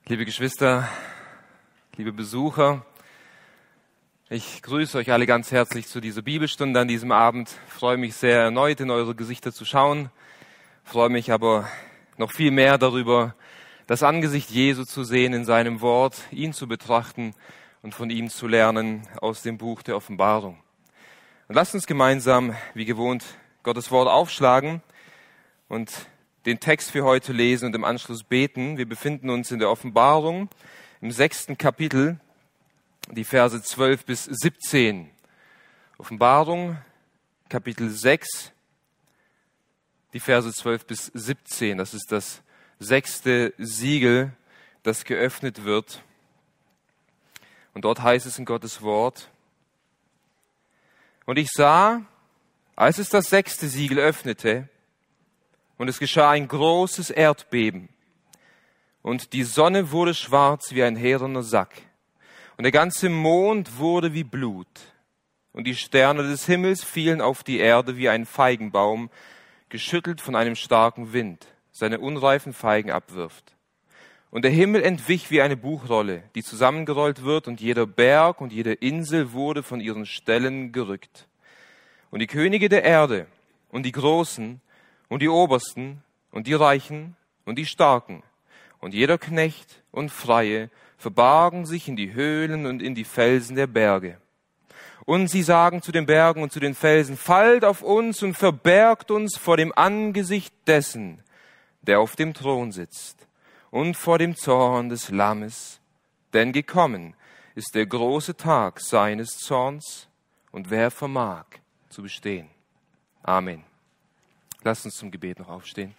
Liebe Geschwister, liebe Besucher, ich grüße euch alle ganz herzlich zu dieser Bibelstunde an diesem Abend. Ich freue mich sehr, erneut in eure Gesichter zu schauen. Ich freue mich aber noch viel mehr darüber, das Angesicht Jesu zu sehen in seinem Wort, ihn zu betrachten und von ihm zu lernen aus dem Buch der Offenbarung. Und lasst uns gemeinsam, wie gewohnt, Gottes Wort aufschlagen und den Text für heute lesen und im Anschluss beten. Wir befinden uns in der Offenbarung im 6. Kapitel, die Verse 12 bis 17. Offenbarung, Kapitel 6, die Verse 12 bis 17. Das ist das 6. Siegel, das geöffnet wird. Und dort heißt es in Gottes Wort: Und ich sah, als es das 6. Siegel öffnete, und es geschah ein großes Erdbeben, und die Sonne wurde schwarz wie ein härener Sack, und der ganze Mond wurde wie Blut, und die Sterne des Himmels fielen auf die Erde wie ein Feigenbaum, geschüttelt von einem starken Wind, seine unreifen Feigen abwirft. Und der Himmel entwich wie eine Buchrolle, die zusammengerollt wird, und jeder Berg und jede Insel wurde von ihren Stellen gerückt. Und die Könige der Erde und die Großen und die Obersten und die Reichen und die Starken und jeder Knecht und Freie verbargen sich in die Höhlen und in die Felsen der Berge. Und sie sagen zu den Bergen und zu den Felsen: Fallt auf uns und verbergt uns vor dem Angesicht dessen, der auf dem Thron sitzt, und vor dem Zorn des Lammes. Denn gekommen ist der große Tag seines Zorns, und wer vermag zu bestehen? Amen. Lasst uns zum Gebet noch aufstehen.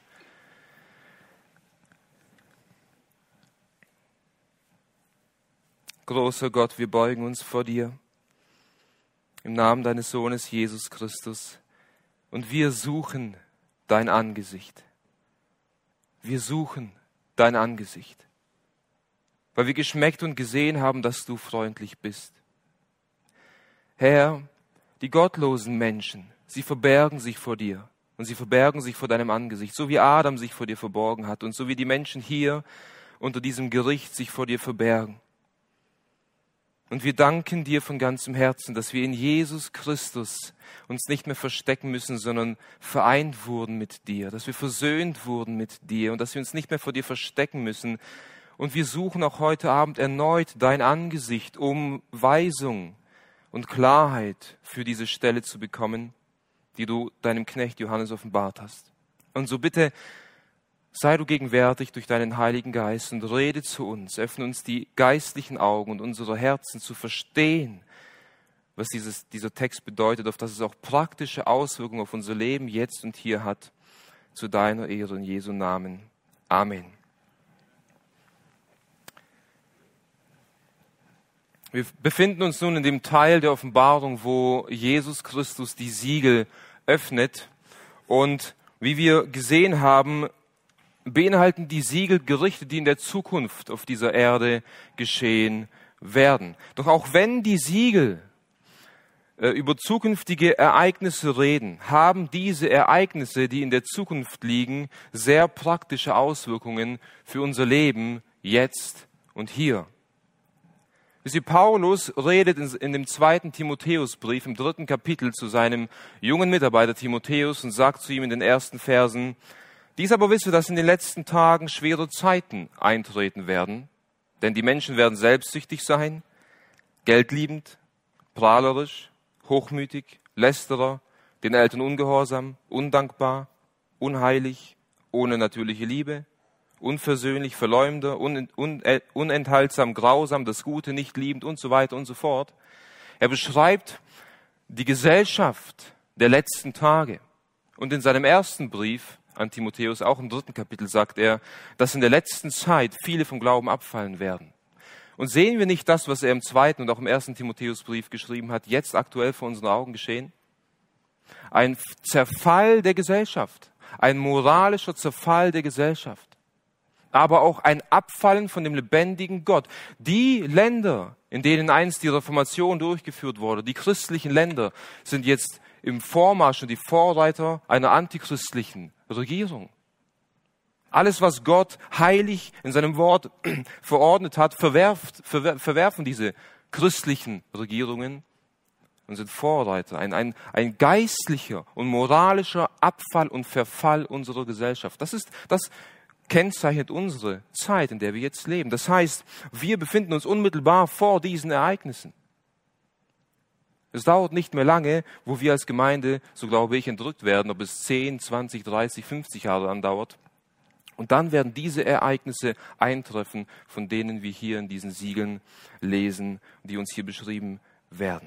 Großer Gott, wir beugen uns vor dir im Namen deines Sohnes Jesus Christus, und wir suchen dein Angesicht. Wir suchen dein Angesicht, weil wir geschmeckt und gesehen haben, dass du freundlich bist. Herr, die gottlosen Menschen, sie verbergen sich vor dir. Und sie verbergen sich vor deinem Angesicht, so wie Adam sich vor dir verborgen hat und so wie die Menschen hier unter diesem Gericht sich vor dir verbergen. Und wir danken dir von ganzem Herzen, dass wir in Jesus Christus uns nicht mehr verstecken müssen, sondern vereint wurden mit dir, dass wir versöhnt wurden mit dir und dass wir uns nicht mehr vor dir verstecken müssen. Und wir suchen auch heute Abend erneut dein Angesicht, um Weisung und Klarheit für diese Stelle zu bekommen, die du deinem Knecht Johannes offenbart hast. Und so bitte, sei du gegenwärtig durch deinen Heiligen Geist und rede zu uns, öffne uns die geistlichen Augen und unsere Herzen zu verstehen, was dieser Text bedeutet, auf dass es auch praktische Auswirkungen auf unser Leben jetzt und hier hat, zu deiner Ehre in Jesu Namen. Amen. Wir befinden uns nun in dem Teil der Offenbarung, wo Jesus Christus die Siegel öffnet. Und wie wir gesehen haben, beinhalten die Siegel Gerichte, die in der Zukunft auf dieser Erde geschehen werden. Doch auch wenn die Siegel über zukünftige Ereignisse reden, haben diese Ereignisse, die in der Zukunft liegen, sehr praktische Auswirkungen für unser Leben jetzt und hier. Paulus redet in dem 2. Timotheusbrief im 3. Kapitel zu seinem jungen Mitarbeiter Timotheus und sagt zu ihm in den ersten Versen: Dies aber wisse, dass in den letzten Tagen schwere Zeiten eintreten werden, denn die Menschen werden selbstsüchtig sein, geldliebend, prahlerisch, hochmütig, Lästerer, den Eltern ungehorsam, undankbar, unheilig, ohne natürliche Liebe, unversöhnlich, Verleumder, unenthaltsam, grausam, das Gute nicht liebend und so weiter und so fort. Er beschreibt die Gesellschaft der letzten Tage. Und in seinem ersten Brief an Timotheus, auch im 3. Kapitel, sagt er, dass in der letzten Zeit viele vom Glauben abfallen werden. Und sehen wir nicht das, was er im 2. und auch im 1. Timotheusbrief geschrieben hat, jetzt aktuell vor unseren Augen geschehen? Ein Zerfall der Gesellschaft, ein moralischer Zerfall der Gesellschaft. Aber auch ein Abfallen von dem lebendigen Gott. Die Länder, in denen einst die Reformation durchgeführt wurde, die christlichen Länder, sind jetzt im Vormarsch und die Vorreiter einer antichristlichen Regierung. Alles, was Gott heilig in seinem Wort verordnet hat, verwerfen diese christlichen Regierungen und sind Vorreiter. Ein geistlicher und moralischer Abfall und Verfall unserer Gesellschaft. Das kennzeichnet unsere Zeit, in der wir jetzt leben. Das heißt, wir befinden uns unmittelbar vor diesen Ereignissen. Es dauert nicht mehr lange, wo wir als Gemeinde, so glaube ich, entrückt werden, ob es 10, 20, 30, 50 Jahre andauert. Und dann werden diese Ereignisse eintreffen, von denen wir hier in diesen Siegeln lesen, die uns hier beschrieben werden.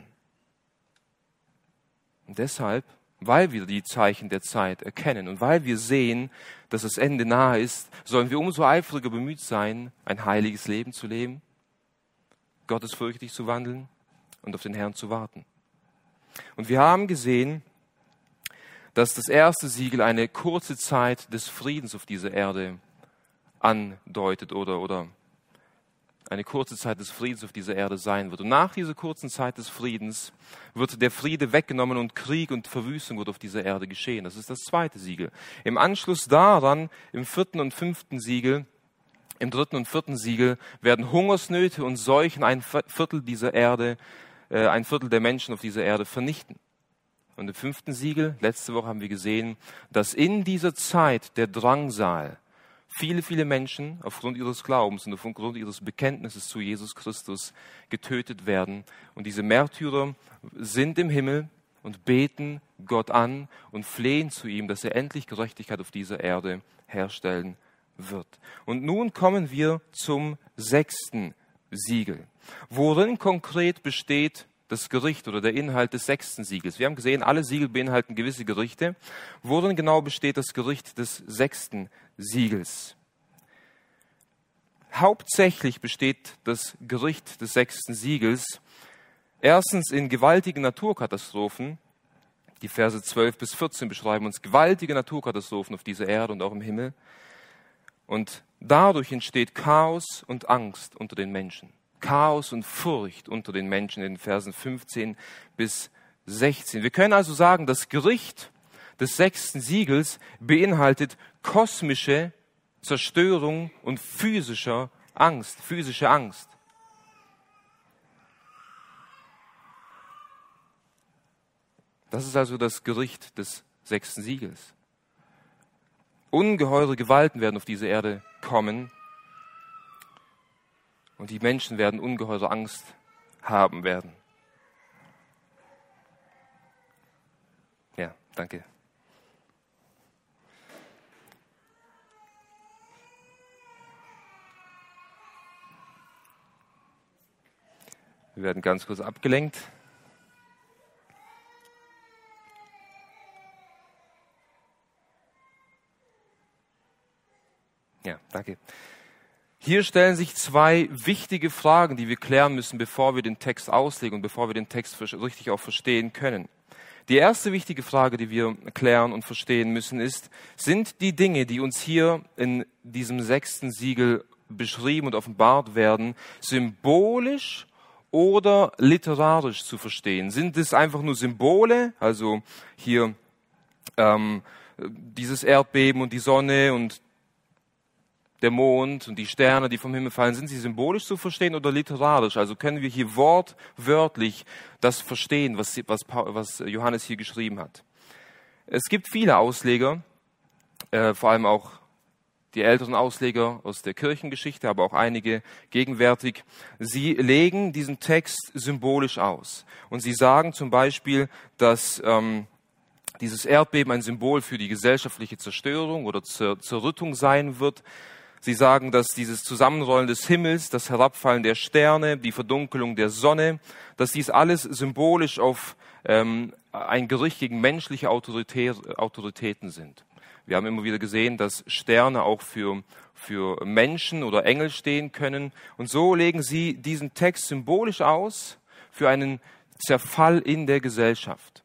Und deshalb, weil wir die Zeichen der Zeit erkennen und weil wir sehen, dass das Ende nahe ist, sollen wir umso eifriger bemüht sein, ein heiliges Leben zu leben, gottesfürchtig zu wandeln und auf den Herrn zu warten. Und wir haben gesehen, dass das erste Siegel eine kurze Zeit des Friedens auf dieser Erde andeutet oder eine kurze Zeit des Friedens auf dieser Erde sein wird. Und nach dieser kurzen Zeit des Friedens wird der Friede weggenommen und Krieg und Verwüstung wird auf dieser Erde geschehen. Das ist das zweite Siegel. Im Anschluss daran, im dritten und vierten Siegel, werden Hungersnöte und Seuchen ein Viertel der Menschen auf dieser Erde vernichten. Und im fünften Siegel, letzte Woche haben wir gesehen, dass in dieser Zeit der Drangsal viele Menschen aufgrund ihres Glaubens und aufgrund ihres Bekenntnisses zu Jesus Christus getötet werden. Und diese Märtyrer sind im Himmel und beten Gott an und flehen zu ihm, dass er endlich Gerechtigkeit auf dieser Erde herstellen wird. Und nun kommen wir zum sechsten Siegel. Worin konkret besteht das Gericht oder der Inhalt des sechsten Siegels? Wir haben gesehen, alle Siegel beinhalten gewisse Gerichte. Worin genau besteht das Gericht des sechsten Siegels? Hauptsächlich besteht das Gericht des sechsten Siegels erstens in gewaltigen Naturkatastrophen. Die Verse 12 bis 14 beschreiben uns gewaltige Naturkatastrophen auf dieser Erde und auch im Himmel. Und dadurch entsteht Chaos und Angst unter den Menschen. Chaos und Furcht unter den Menschen in den Versen 15 bis 16. Wir können also sagen, das Gericht des sechsten Siegels beinhaltet kosmische Zerstörung und physische Angst. Das ist also das Gericht des sechsten Siegels. Ungeheure Gewalten werden auf diese Erde kommen und die Menschen werden ungeheure Angst haben werden. Ja, danke. Wir werden ganz kurz abgelenkt. Ja, danke. Hier stellen sich zwei wichtige Fragen, die wir klären müssen, bevor wir den Text auslegen und bevor wir den Text richtig auch verstehen können. Die erste wichtige Frage, die wir klären und verstehen müssen, ist, sind die Dinge, die uns hier in diesem sechsten Siegel beschrieben und offenbart werden, symbolisch oder literarisch zu verstehen? Sind es einfach nur Symbole, also hier dieses Erdbeben und die Sonne und der Mond und die Sterne, die vom Himmel fallen, sind sie symbolisch zu verstehen oder literarisch? Also können wir hier wortwörtlich das verstehen, was Johannes hier geschrieben hat. Es gibt viele Ausleger, vor allem auch die älteren Ausleger aus der Kirchengeschichte, aber auch einige gegenwärtig. Sie legen diesen Text symbolisch aus. Und sie sagen zum Beispiel, dass dieses Erdbeben ein Symbol für die gesellschaftliche Zerstörung oder Zerrüttung sein wird. Sie sagen, dass dieses Zusammenrollen des Himmels, das Herabfallen der Sterne, die Verdunkelung der Sonne, dass dies alles symbolisch auf ein Gericht gegen menschliche Autoritäten sind. Wir haben immer wieder gesehen, dass Sterne auch für Menschen oder Engel stehen können. Und so legen sie diesen Text symbolisch aus für einen Zerfall in der Gesellschaft.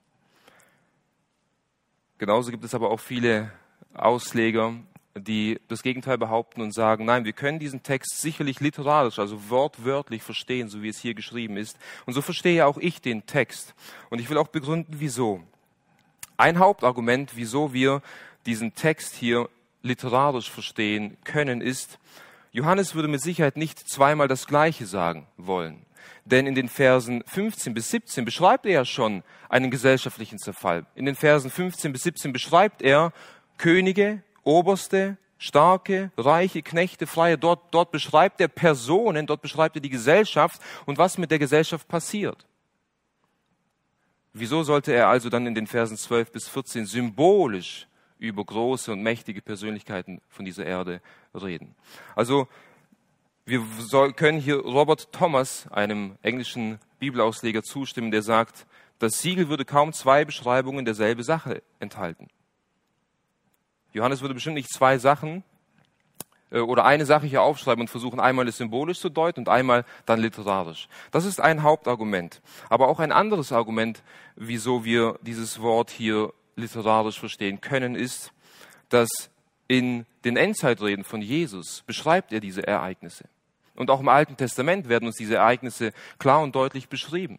Genauso gibt es aber auch viele Ausleger, die das Gegenteil behaupten und sagen, nein, wir können diesen Text sicherlich literarisch, also wortwörtlich verstehen, so wie es hier geschrieben ist. Und so verstehe auch ich den Text. Und ich will auch begründen, wieso. Ein Hauptargument, wieso wir diesen Text hier literarisch verstehen können, ist, Johannes würde mit Sicherheit nicht zweimal das Gleiche sagen wollen. Denn in den Versen 15 bis 17 beschreibt er ja schon einen gesellschaftlichen Zerfall. In den Versen 15 bis 17 beschreibt er Könige, Oberste, Starke, Reiche, Knechte, Freie. Dort beschreibt er Personen, dort beschreibt er die Gesellschaft und was mit der Gesellschaft passiert. Wieso sollte er also dann in den Versen 12 bis 14 symbolisch über große und mächtige Persönlichkeiten von dieser Erde reden? Also wir können hier Robert Thomas, einem englischen Bibelausleger, zustimmen, der sagt, das Siegel würde kaum zwei Beschreibungen derselben Sache enthalten. Johannes würde bestimmt nicht zwei Sachen oder eine Sache hier aufschreiben und versuchen, einmal es symbolisch zu deuten und einmal dann literarisch. Das ist ein Hauptargument. Aber auch ein anderes Argument, wieso wir dieses Wort hier literarisch verstehen können, ist, dass in den Endzeitreden von Jesus beschreibt er diese Ereignisse. Und auch im Alten Testament werden uns diese Ereignisse klar und deutlich beschrieben.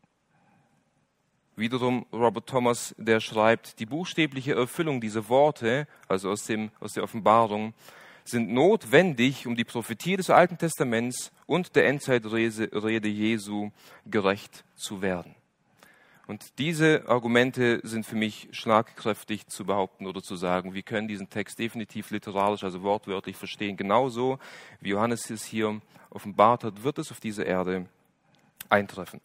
Wiederum Robert Thomas, der schreibt, die buchstäbliche Erfüllung dieser Worte, also aus der Offenbarung, sind notwendig, um die Prophetie des Alten Testaments und der Endzeitrede Jesu gerecht zu werden. Und diese Argumente sind für mich schlagkräftig zu behaupten oder zu sagen, wir können diesen Text definitiv literarisch, also wortwörtlich verstehen. Genauso wie Johannes es hier offenbart hat, wird es auf dieser Erde eintreffen.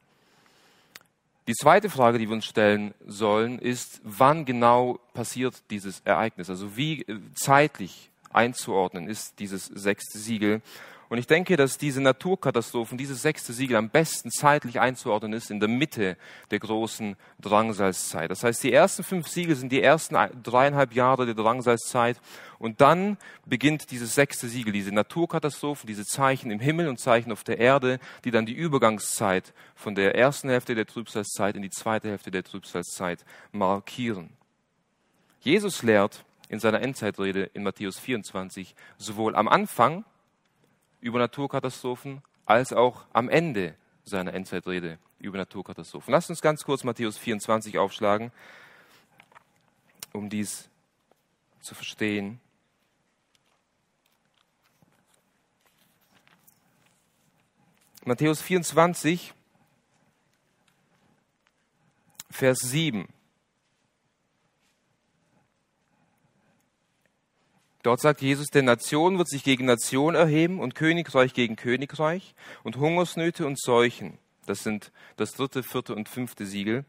Die zweite Frage, die wir uns stellen sollen, ist, wann genau passiert dieses Ereignis? Also wie zeitlich einzuordnen ist dieses sechste Siegel? Und ich denke, dass diese Naturkatastrophen, dieses sechste Siegel am besten zeitlich einzuordnen ist in der Mitte der großen Drangsalzzeit. Das heißt, die ersten 5 Siegel sind die ersten 3,5 Jahre der Drangsalzzeit. Und dann beginnt dieses sechste Siegel, diese Naturkatastrophen, diese Zeichen im Himmel und Zeichen auf der Erde, die dann die Übergangszeit von der ersten Hälfte der Trübsalzeit in die zweite Hälfte der Trübsalzeit markieren. Jesus lehrt in seiner Endzeitrede in Matthäus 24 sowohl am Anfang über Naturkatastrophen, als auch am Ende seiner Endzeitrede über Naturkatastrophen. Lasst uns ganz kurz Matthäus 24 aufschlagen, um dies zu verstehen. Matthäus 24, Vers 7. Dort sagt Jesus, denn Nation wird sich gegen Nation erheben und Königreich gegen Königreich und Hungersnöte und Seuchen. Das sind das 3., 4. und 5. Siegel.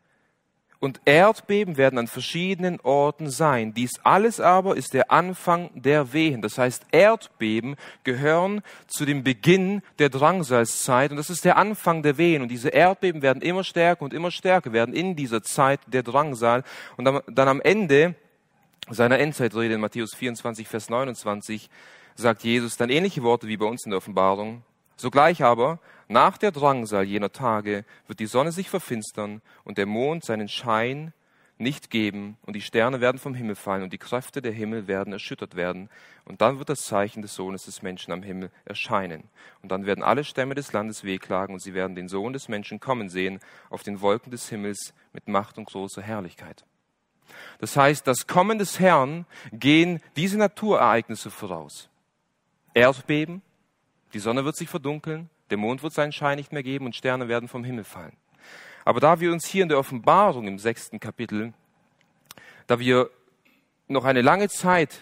Und Erdbeben werden an verschiedenen Orten sein. Dies alles aber ist der Anfang der Wehen. Das heißt, Erdbeben gehören zu dem Beginn der Drangsalzzeit und das ist der Anfang der Wehen. Und diese Erdbeben werden immer stärker und immer stärker werden in dieser Zeit der Drangsal. Und dann am Ende seiner Endzeitrede in Matthäus 24, Vers 29 sagt Jesus dann ähnliche Worte wie bei uns in der Offenbarung. Sogleich aber, nach der Drangsal jener Tage, wird die Sonne sich verfinstern und der Mond seinen Schein nicht geben und die Sterne werden vom Himmel fallen und die Kräfte der Himmel werden erschüttert werden. Und dann wird das Zeichen des Sohnes des Menschen am Himmel erscheinen. Und dann werden alle Stämme des Landes wehklagen und sie werden den Sohn des Menschen kommen sehen auf den Wolken des Himmels mit Macht und großer Herrlichkeit. Das heißt, das Kommen des Herrn gehen diese Naturereignisse voraus. Erdbeben, die Sonne wird sich verdunkeln, der Mond wird seinen Schein nicht mehr geben und Sterne werden vom Himmel fallen. Aber da wir uns hier in der Offenbarung im 6. Kapitel, da wir noch eine lange Zeit,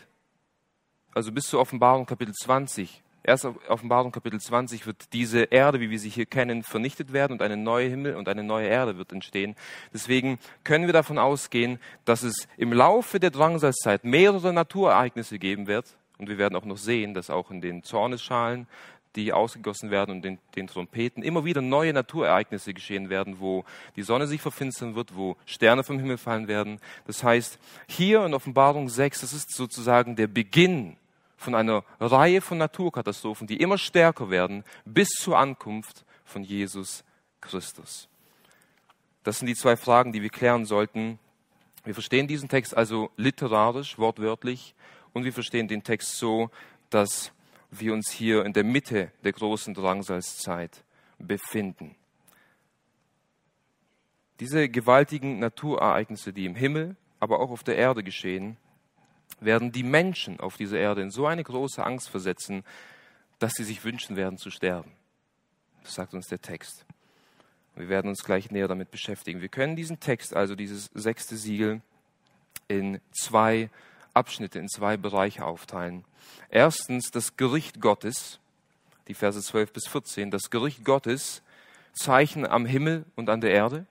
also bis zur Offenbarung Kapitel 20, erst auf Offenbarung Kapitel 20 wird diese Erde, wie wir sie hier kennen, vernichtet werden und ein neuer Himmel und eine neue Erde wird entstehen. Deswegen können wir davon ausgehen, dass es im Laufe der Drangsalzzeit mehrere Naturereignisse geben wird. Und wir werden auch noch sehen, dass auch in den Zornesschalen, die ausgegossen werden und den Trompeten, immer wieder neue Naturereignisse geschehen werden, wo die Sonne sich verfinstern wird, wo Sterne vom Himmel fallen werden. Das heißt, hier in Offenbarung 6, das ist sozusagen der Beginn von einer Reihe von Naturkatastrophen, die immer stärker werden, bis zur Ankunft von Jesus Christus. Das sind die 2 Fragen, die wir klären sollten. Wir verstehen diesen Text also literarisch, wortwörtlich, und wir verstehen den Text so, dass wir uns hier in der Mitte der großen Drangsalzzeit befinden. Diese gewaltigen Naturereignisse, die im Himmel, aber auch auf der Erde geschehen, werden die Menschen auf dieser Erde in so eine große Angst versetzen, dass sie sich wünschen werden zu sterben. Das sagt uns der Text. Wir werden uns gleich näher damit beschäftigen. Wir können diesen Text, also dieses 6. Siegel, in 2 Abschnitte, in 2 Bereiche aufteilen. Erstens das Gericht Gottes, die Verse 12 bis 14, das Gericht Gottes, Zeichen am Himmel und an der Erde.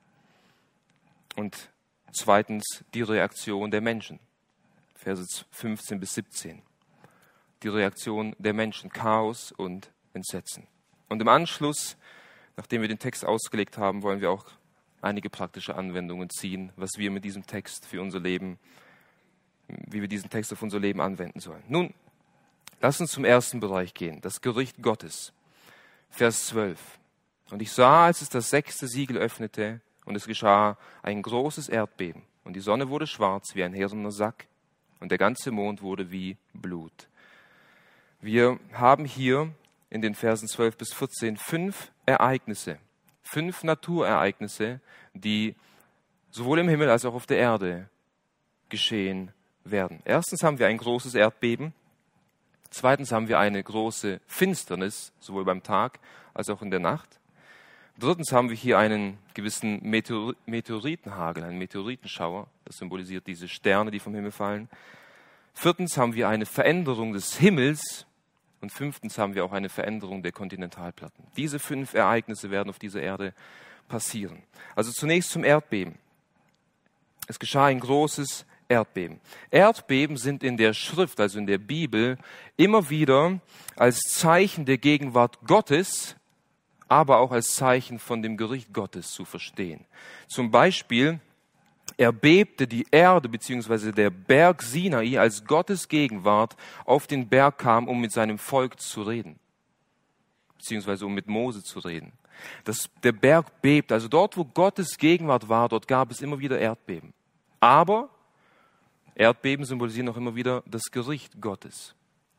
Und zweitens die Reaktion der Menschen, Verse 15 bis 17. Die Reaktion der Menschen, Chaos und Entsetzen. Und im Anschluss, nachdem wir den Text ausgelegt haben, wollen wir auch einige praktische Anwendungen ziehen, was wir mit diesem Text für unser Leben, wie wir diesen Text auf unser Leben anwenden sollen. Nun, lass uns zum ersten Bereich gehen, das Gericht Gottes. Vers 12. Und ich sah, als es das 6. Siegel öffnete, und es geschah ein großes Erdbeben, und die Sonne wurde schwarz wie ein härtener Sack, und der ganze Mond wurde wie Blut. Wir haben hier in den Versen 12 bis 14 5 Ereignisse, 5 Naturereignisse, die sowohl im Himmel als auch auf der Erde geschehen werden. Erstens haben wir ein großes Erdbeben. Zweitens haben wir eine große Finsternis, sowohl beim Tag als auch in der Nacht. Drittens haben wir hier einen gewissen Meteoritenhagel, einen Meteoritenschauer. Das symbolisiert diese Sterne, die vom Himmel fallen. Viertens haben wir eine Veränderung des Himmels. Und 5. haben wir auch eine Veränderung der Kontinentalplatten. Diese 5 Ereignisse werden auf dieser Erde passieren. Also zunächst zum Erdbeben. Es geschah ein großes Erdbeben. Erdbeben sind in der Schrift, also in der Bibel, immer wieder als Zeichen der Gegenwart Gottes, aber auch als Zeichen von dem Gericht Gottes zu verstehen. Zum Beispiel erbebte die Erde bzw. der Berg Sinai, als Gottes Gegenwart auf den Berg kam, um mit seinem Volk zu reden, beziehungsweise um mit Mose zu reden. Der Berg bebt, also dort, wo Gottes Gegenwart war, dort gab es immer wieder Erdbeben. Aber Erdbeben symbolisieren auch immer wieder das Gericht Gottes.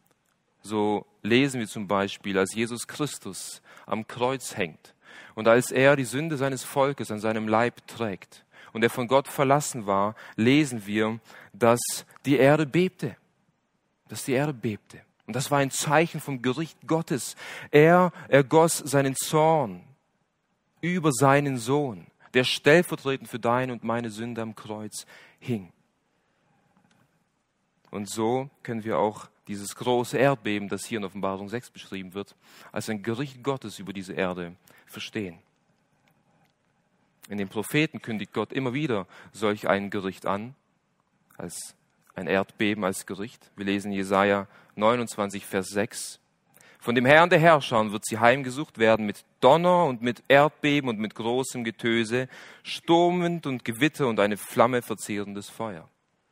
So lesen wir zum Beispiel, als Jesus Christus am Kreuz hängt und als er die Sünde seines Volkes an seinem Leib trägt und er von Gott verlassen war, lesen wir, dass die Erde bebte. Dass die Erde bebte. Und das war ein Zeichen vom Gericht Gottes. Er ergoss seinen Zorn über seinen Sohn, der stellvertretend für deine und meine Sünde am Kreuz hing. Und so können wir auch dieses große Erdbeben, das hier in Offenbarung 6 beschrieben wird, als ein Gericht Gottes über diese Erde verstehen. In den Propheten kündigt Gott immer wieder solch ein Gericht an, als ein Erdbeben als Gericht. Wir lesen Jesaja 29, Vers 6. Von dem Herrn der Herrscher wird sie heimgesucht werden mit Donner und mit Erdbeben und mit großem Getöse, Sturmwind und Gewitter und eine Flamme verzehrendes Feuer.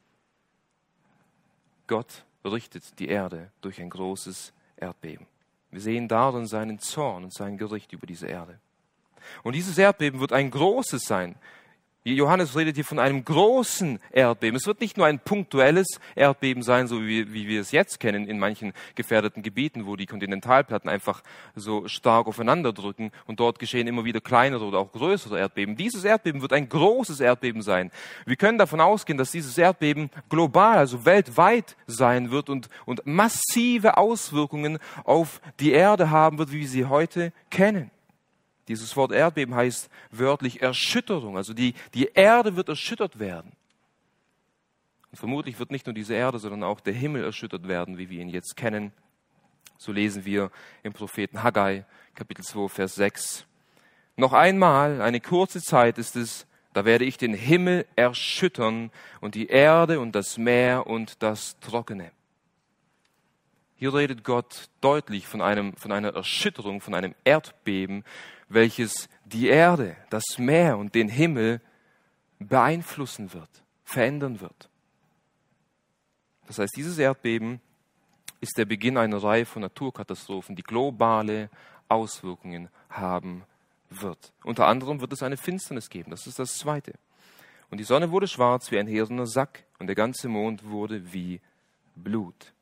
Gott richtet die Erde durch ein großes Erdbeben. Wir sehen darin seinen Zorn und sein Gericht über diese Erde. Und dieses Erdbeben wird ein großes sein. Johannes redet hier von einem großen Erdbeben. Es wird nicht nur ein punktuelles Erdbeben sein, so wie wir es jetzt kennen in manchen gefährdeten Gebieten, wo die Kontinentalplatten einfach so stark aufeinander drücken und dort geschehen immer wieder kleinere oder auch größere Erdbeben. Dieses Erdbeben wird ein großes Erdbeben sein. Wir können davon ausgehen, dass dieses Erdbeben global, also weltweit sein wird und massive Auswirkungen auf die Erde haben wird, wie wir sie heute kennen. Dieses Wort Erdbeben heißt wörtlich Erschütterung, also die Erde wird erschüttert werden. Und vermutlich wird nicht nur diese Erde, sondern auch der Himmel erschüttert werden, wie wir ihn jetzt kennen. So lesen wir im Propheten Haggai, Kapitel 2, Vers 6. Noch einmal, eine kurze Zeit ist es, da werde ich den Himmel erschüttern und die Erde und das Meer und das Trockene. Hier redet Gott deutlich von einer Erschütterung, von einem Erdbeben, welches die Erde, das Meer und den Himmel beeinflussen wird, verändern wird. Das heißt, dieses Erdbeben ist der Beginn einer Reihe von Naturkatastrophen, die globale Auswirkungen haben wird. Unter anderem wird es eine Finsternis geben, das ist das Zweite. Und die Sonne wurde schwarz wie ein härtener Sack und der ganze Mond wurde wie Blut.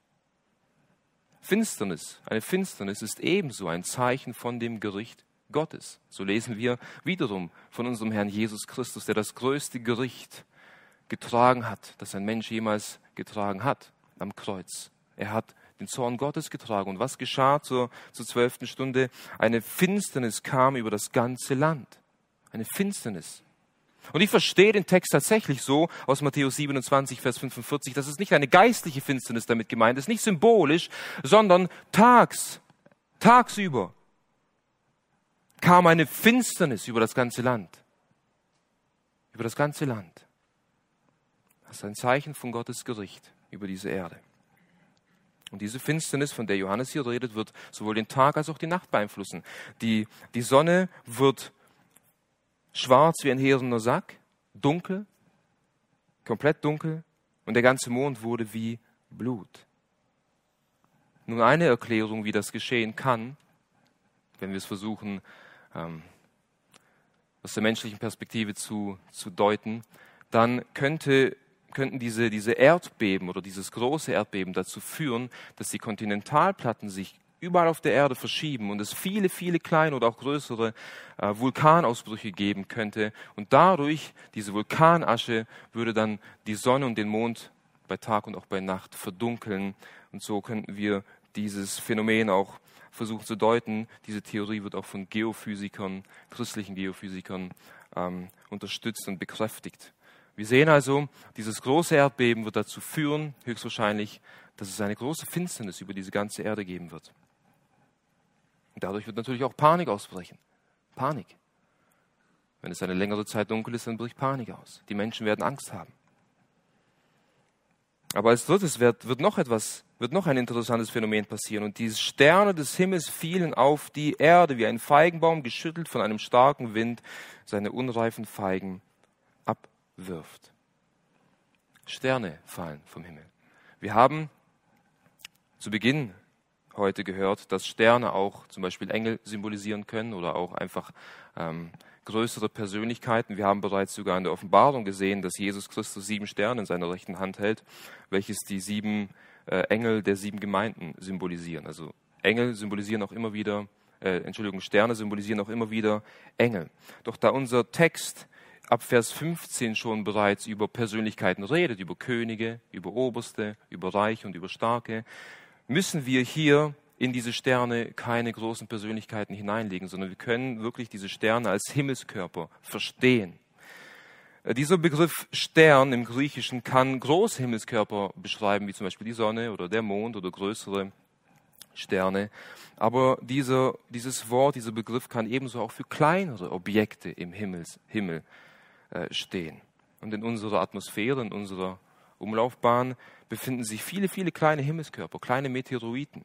Eine Finsternis ist ebenso ein Zeichen von dem Gericht Gottes. So lesen wir wiederum von unserem Herrn Jesus Christus, der das größte Gericht getragen hat, das ein Mensch jemals getragen hat am Kreuz. Er hat den Zorn Gottes getragen. Und was geschah zur 12. Stunde? Eine Finsternis kam über das ganze Land. Eine Finsternis. Und ich verstehe den Text tatsächlich so aus Matthäus 27, Vers 45, dass es nicht eine geistliche Finsternis damit gemeint ist, nicht symbolisch, sondern tagsüber kam eine Finsternis über das ganze Land. Über das ganze Land. Das ist ein Zeichen von Gottes Gericht über diese Erde. Und diese Finsternis, von der Johannes hier redet, wird sowohl den Tag als auch die Nacht beeinflussen. Die Sonne wird schwarz wie ein härener Sack, dunkel, komplett dunkel, und der ganze Mond wurde wie Blut. Nun, eine Erklärung, wie das geschehen kann, wenn wir es versuchen, aus der menschlichen Perspektive zu deuten, dann könnten diese Erdbeben oder dieses große Erdbeben dazu führen, dass die Kontinentalplatten sich überall auf der Erde verschieben und es viele, viele kleine oder auch größere Vulkanausbrüche geben könnte. Und dadurch, diese Vulkanasche, würde dann die Sonne und den Mond bei Tag und auch bei Nacht verdunkeln. Und so könnten wir dieses Phänomen auch versuchen zu deuten. Diese Theorie wird auch von Geophysikern, christlichen Geophysikern unterstützt und bekräftigt. Wir sehen also, dieses große Erdbeben wird dazu führen, höchstwahrscheinlich, dass es eine große Finsternis über diese ganze Erde geben wird. Und dadurch wird natürlich auch Panik ausbrechen. Panik. Wenn es eine längere Zeit dunkel ist, dann bricht Panik aus. Die Menschen werden Angst haben. Aber als drittes wird noch ein interessantes Phänomen passieren. Und die Sterne des Himmels fielen auf die Erde, wie ein Feigenbaum, geschüttelt von einem starken Wind, seine unreifen Feigen abwirft. Sterne fallen vom Himmel. Wir haben zu Beginn heute gehört, dass Sterne auch zum Beispiel Engel symbolisieren können oder auch einfach größere Persönlichkeiten. Wir haben bereits sogar in der Offenbarung gesehen, dass Jesus Christus 7 Sterne in seiner rechten Hand hält, welches die 7 Engel der 7 Gemeinden symbolisieren. Also Sterne symbolisieren auch immer wieder Engel. Doch da unser Text ab Vers 15 schon bereits über Persönlichkeiten redet, über Könige, über Oberste, über Reiche und über Starke, müssen wir hier in diese Sterne keine großen Persönlichkeiten hineinlegen, sondern wir können wirklich diese Sterne als Himmelskörper verstehen. Dieser Begriff Stern im Griechischen kann große Himmelskörper beschreiben, wie zum Beispiel die Sonne oder der Mond oder größere Sterne. Aber dieser Begriff kann ebenso auch für kleinere Objekte im Himmel stehen. Und in unserer Atmosphäre, in unserer Umlaufbahn befinden sich viele, viele kleine Himmelskörper, kleine Meteoriten.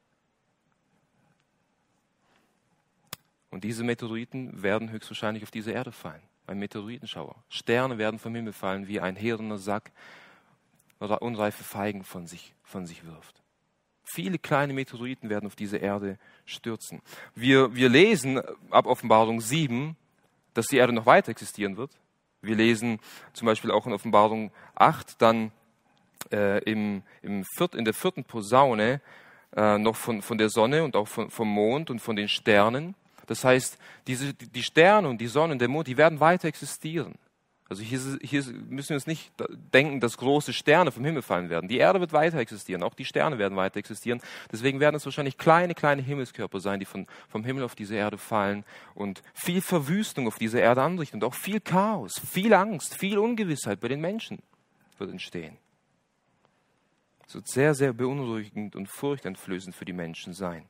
Und diese Meteoriten werden höchstwahrscheinlich auf diese Erde fallen, ein Meteoritenschauer. Sterne werden vom Himmel fallen, wie ein härener Sack oder unreife Feigen von sich wirft. Viele kleine Meteoriten werden auf diese Erde stürzen. Wir lesen ab Offenbarung 7, dass die Erde noch weiter existieren wird. Wir lesen zum Beispiel auch in Offenbarung 8 dann in der 4. Posaune noch von der Sonne und auch vom Mond und von den Sternen. Das heißt, die Sterne und die Sonne und der Mond, die werden weiter existieren. Also hier müssen wir uns nicht denken, dass große Sterne vom Himmel fallen werden. Die Erde wird weiter existieren, auch die Sterne werden weiter existieren. Deswegen werden es wahrscheinlich kleine Himmelskörper sein, die vom Himmel auf diese Erde fallen und viel Verwüstung auf diese Erde anrichten und auch viel Chaos, viel Angst, viel Ungewissheit bei den Menschen wird entstehen. Es wird sehr, sehr beunruhigend und furchteinflößend für die Menschen sein.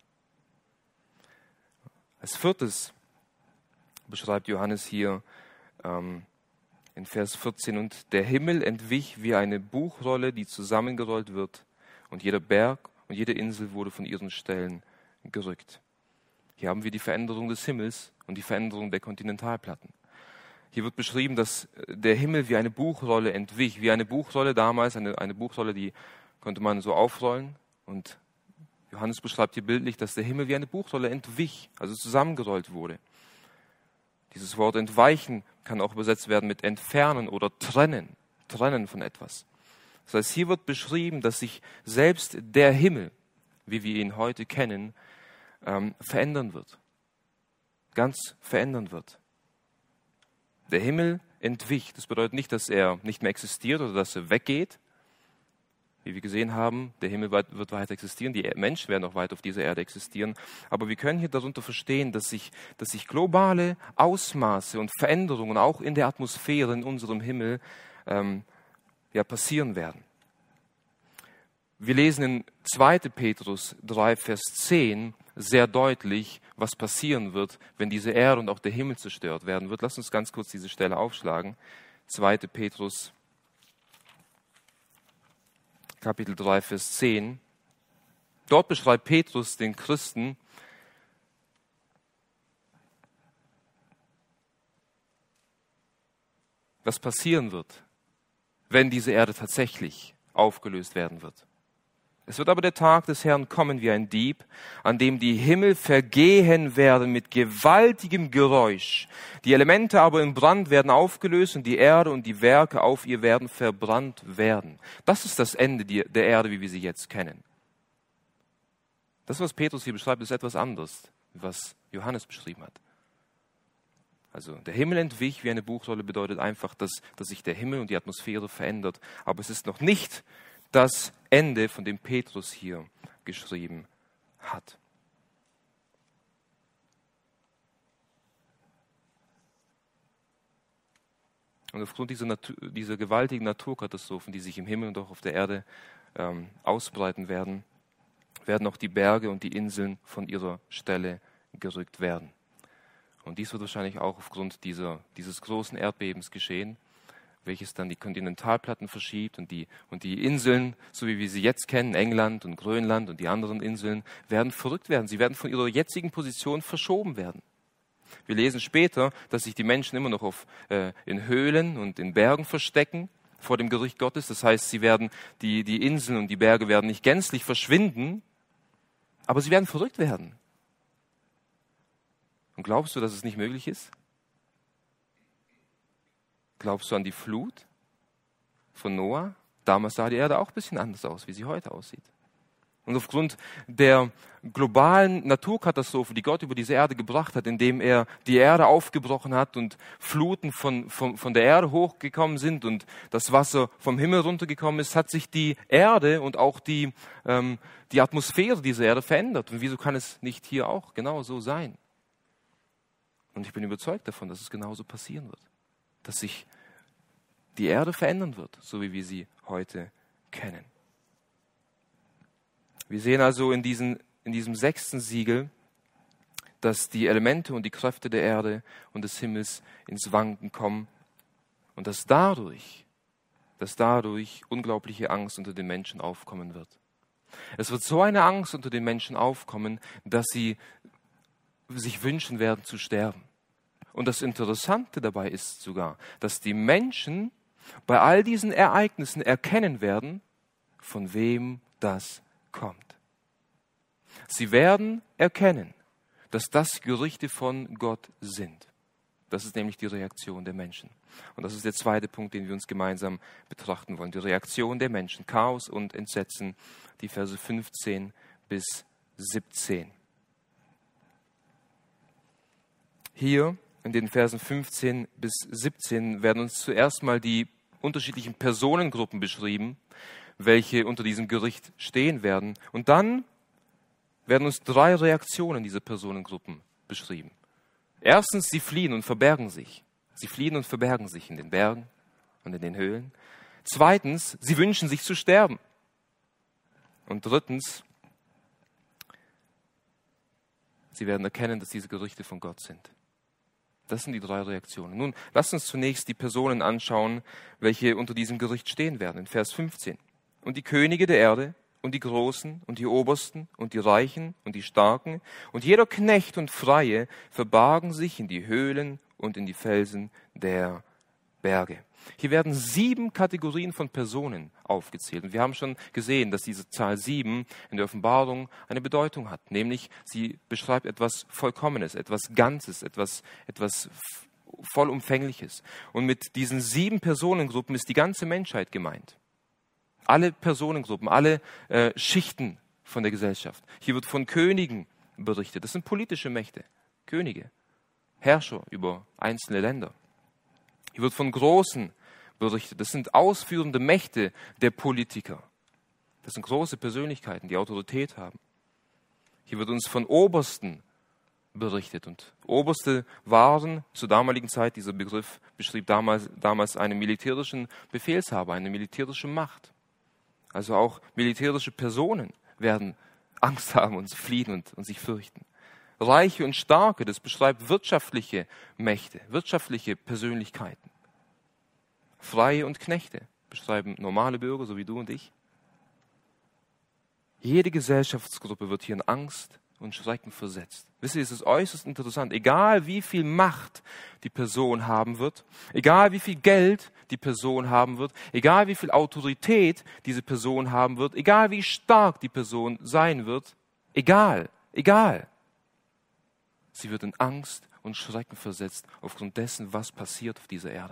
Als viertes beschreibt Johannes hier in Vers 14, und der Himmel entwich wie eine Buchrolle, die zusammengerollt wird, und jeder Berg und jede Insel wurde von ihren Stellen gerückt. Hier haben wir die Veränderung des Himmels und die Veränderung der Kontinentalplatten. Hier wird beschrieben, dass der Himmel wie eine Buchrolle entwich, wie eine Buchrolle damals, eine Buchrolle, die konnte man so aufrollen, und Johannes beschreibt hier bildlich, dass der Himmel wie eine Buchrolle entwich, also zusammengerollt wurde. Dieses Wort entweichen kann auch übersetzt werden mit entfernen oder trennen von etwas. Das heißt, hier wird beschrieben, dass sich selbst der Himmel, wie wir ihn heute kennen, verändern wird. Ganz verändern wird. Der Himmel entwich. Das bedeutet nicht, dass er nicht mehr existiert oder dass er weggeht, Wie wir gesehen haben, der Himmel wird weiter existieren, die Menschen werden auch weiter auf dieser Erde existieren. Aber wir können hier darunter verstehen, dass sich globale Ausmaße und Veränderungen auch in der Atmosphäre in unserem Himmel passieren werden. Wir lesen in 2. Petrus 3, Vers 10 sehr deutlich, was passieren wird, wenn diese Erde und auch der Himmel zerstört werden wird. Lass uns ganz kurz diese Stelle aufschlagen. 2. Petrus Kapitel 3, Vers 10. Dort beschreibt Petrus den Christen, was passieren wird, wenn diese Erde tatsächlich aufgelöst werden wird. Es wird aber der Tag des Herrn kommen wie ein Dieb, an dem die Himmel vergehen werden mit gewaltigem Geräusch. Die Elemente aber im Brand werden aufgelöst und die Erde und die Werke auf ihr werden verbrannt werden. Das ist das Ende der Erde, wie wir sie jetzt kennen. Das, was Petrus hier beschreibt, ist etwas anderes, was Johannes beschrieben hat. Also der Himmel entwich wie eine Buchrolle bedeutet einfach, dass sich der Himmel und die Atmosphäre verändert. Aber es ist noch nicht das Ende, von dem Petrus hier geschrieben hat. Und aufgrund dieser gewaltigen Naturkatastrophen, die sich im Himmel und auch auf der Erde ausbreiten werden, werden auch die Berge und die Inseln von ihrer Stelle gerückt werden. Und dies wird wahrscheinlich auch aufgrund dieses großen Erdbebens geschehen, welches dann die Kontinentalplatten verschiebt und die Inseln, so wie wir sie jetzt kennen, England und Grönland und die anderen Inseln, werden verrückt werden. Sie werden von ihrer jetzigen Position verschoben werden. Wir lesen später, dass sich die Menschen immer noch in Höhlen und in Bergen verstecken vor dem Gericht Gottes. Das heißt, die Inseln und die Berge werden nicht gänzlich verschwinden, aber sie werden verrückt werden. Und glaubst du, dass es nicht möglich ist? Glaubst du an die Flut von Noah? Damals sah die Erde auch ein bisschen anders aus, wie sie heute aussieht. Und aufgrund der globalen Naturkatastrophe, die Gott über diese Erde gebracht hat, indem er die Erde aufgebrochen hat und Fluten von der Erde hochgekommen sind und das Wasser vom Himmel runtergekommen ist, hat sich die Erde und auch die Atmosphäre dieser Erde verändert. Und wieso kann es nicht hier auch genau so sein? Und ich bin überzeugt davon, dass es genauso passieren wird. Dass sich die Erde verändern wird, so wie wir sie heute kennen. Wir sehen also in diesem 6. Siegel, dass die Elemente und die Kräfte der Erde und des Himmels ins Wanken kommen und dass dadurch unglaubliche Angst unter den Menschen aufkommen wird. Es wird so eine Angst unter den Menschen aufkommen, dass sie sich wünschen werden zu sterben. Und das Interessante dabei ist sogar, dass die Menschen bei all diesen Ereignissen erkennen werden, von wem das kommt. Sie werden erkennen, dass das Gerichte von Gott sind. Das ist nämlich die Reaktion der Menschen. Und das ist der zweite Punkt, den wir uns gemeinsam betrachten wollen. Die Reaktion der Menschen, Chaos und Entsetzen, die Verse 15 bis 17. Hier in den Versen 15 bis 17 werden uns zuerst mal die unterschiedlichen Personengruppen beschrieben, welche unter diesem Gericht stehen werden. Und dann werden uns 3 Reaktionen dieser Personengruppen beschrieben. Erstens, sie fliehen und verbergen sich. Sie fliehen und verbergen sich in den Bergen und in den Höhlen. Zweitens, sie wünschen sich zu sterben. Und drittens, sie werden erkennen, dass diese Gerichte von Gott sind. Das sind die 3 Reaktionen. Nun, lasst uns zunächst die Personen anschauen, welche unter diesem Gericht stehen werden. In Vers 15. Und die Könige der Erde und die Großen und die Obersten und die Reichen und die Starken und jeder Knecht und Freie verbargen sich in die Höhlen und in die Felsen der Berge. Hier werden 7 Kategorien von Personen aufgezählt. Und wir haben schon gesehen, dass diese Zahl 7 in der Offenbarung eine Bedeutung hat. Nämlich, sie beschreibt etwas Vollkommenes, etwas Ganzes, etwas Vollumfängliches. Und mit diesen 7 Personengruppen ist die ganze Menschheit gemeint. Alle Personengruppen, alle Schichten von der Gesellschaft. Hier wird von Königen berichtet. Das sind politische Mächte, Könige, Herrscher über einzelne Länder. Hier wird von Großen berichtet. Das sind ausführende Mächte der Politiker. Das sind große Persönlichkeiten, die Autorität haben. Hier wird uns von Obersten berichtet. Und Oberste waren zur damaligen Zeit, dieser Begriff beschrieb damals einen militärischen Befehlshaber, eine militärische Macht. Also auch militärische Personen werden Angst haben und fliehen und sich fürchten. Reiche und Starke, das beschreibt wirtschaftliche Mächte, wirtschaftliche Persönlichkeiten. Freie und Knechte beschreiben normale Bürger, so wie du und ich. Jede Gesellschaftsgruppe wird hier in Angst und Schrecken versetzt. Wisst ihr, es ist äußerst interessant. Egal wie viel Macht die Person haben wird, egal wie viel Geld die Person haben wird, egal wie viel Autorität diese Person haben wird, egal wie stark die Person sein wird, egal. Sie wird in Angst und Schrecken versetzt aufgrund dessen, was passiert auf dieser Erde.